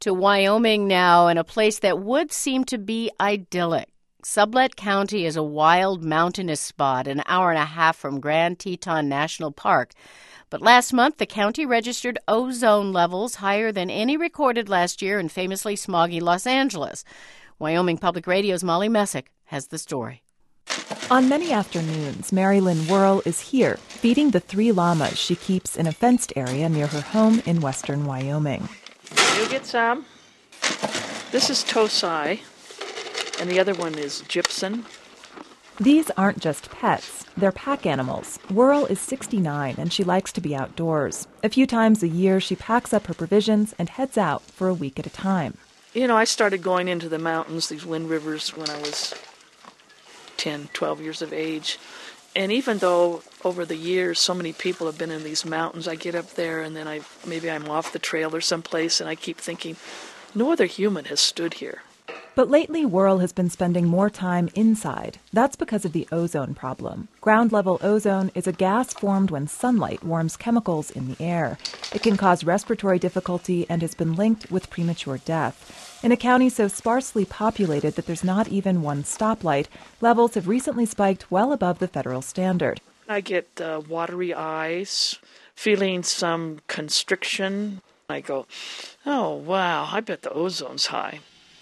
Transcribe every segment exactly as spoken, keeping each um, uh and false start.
To Wyoming now, in a place that would seem to be idyllic. Sublette County is a wild, mountainous spot an hour and a half from Grand Teton National Park. But last month, the county registered ozone levels higher than any recorded last year in famously smoggy Los Angeles. Wyoming Public Radio's Molly Messick has the story. On many afternoons, Mary Lynn Worrell is here, feeding the three llamas she keeps in a fenced area near her home in western Wyoming. You get some. This is Tosai, and the other one is Gypsum. These aren't just pets, they're pack animals. Worrell is sixty-nine and she likes to be outdoors. A few times a year, she packs up her provisions and heads out for a week at a time. You know, I started going into the mountains, these wind rivers, when I was ten, twelve years of age. And even though over the years so many people have been in these mountains, I get up there and then I maybe I'm off the trail or someplace and I keep thinking, no other human has stood here. But lately, Worrell has been spending more time inside. That's because of the ozone problem. Ground-level ozone is a gas formed when sunlight warms chemicals in the air. It can cause respiratory difficulty and has been linked with premature death. In a county so sparsely populated that there's not even one stoplight, levels have recently spiked well above the federal standard. I get uh, watery eyes, feeling some constriction. I go, oh, wow, I bet the ozone's high.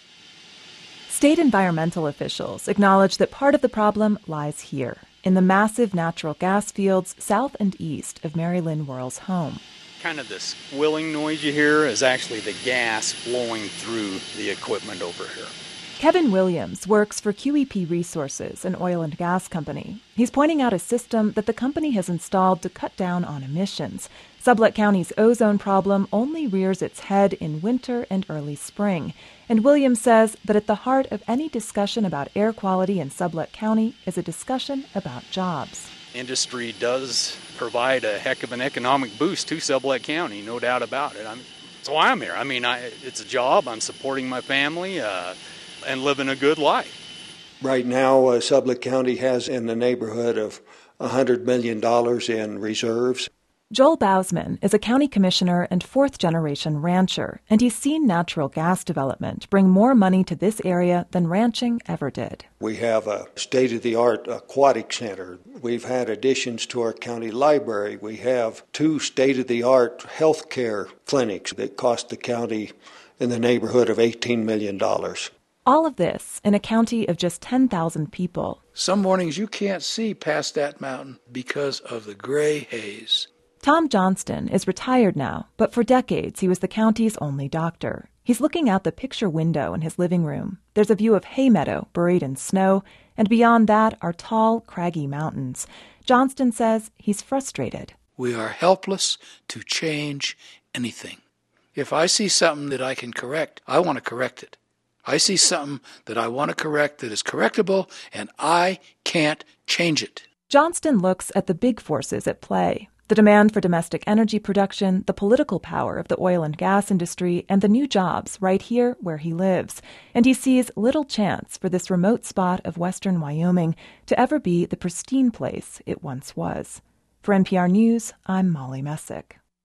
State environmental officials acknowledge that part of the problem lies here, in the massive natural gas fields south and east of Mary Lynn Worrell's home. Kind of this whirling noise you hear is actually the gas flowing through the equipment over here. Kevin Williams works for Q E P Resources, an oil and gas company. He's pointing out a system that the company has installed to cut down on emissions. Sublette County's ozone problem only rears its head in winter and early spring. And Williams says that at the heart of any discussion about air quality in Sublette County is a discussion about jobs. Industry does provide a heck of an economic boost to Sublette County, no doubt about it. I mean, that's why I'm here. I mean, I, it's a job. I'm supporting my family uh, and living a good life. Right now, uh, Sublette County has in the neighborhood of one hundred million dollars in reserves. Joel Bausman is a county commissioner and fourth-generation rancher, and he's seen natural gas development bring more money to this area than ranching ever did. We have a state-of-the-art aquatic center. We've had additions to our county library. We have two state-of-the-art health care clinics that cost the county in the neighborhood of eighteen million dollars. All of this in a county of just ten thousand people. Some mornings you can't see past that mountain because of the gray haze. Tom Johnston is retired now, but for decades he was the county's only doctor. He's looking out the picture window in his living room. There's a view of hay meadow buried in snow, and beyond that are tall, craggy mountains. Johnston says he's frustrated. We are helpless to change anything. If I see something that I can correct, I want to correct it. I see something that I want to correct that is correctable, and I can't change it. Johnston looks at the big forces at play. The demand for domestic energy production, the political power of the oil and gas industry, and the new jobs right here where he lives. And he sees little chance for this remote spot of western Wyoming to ever be the pristine place it once was. For N P R News, I'm Molly Messick.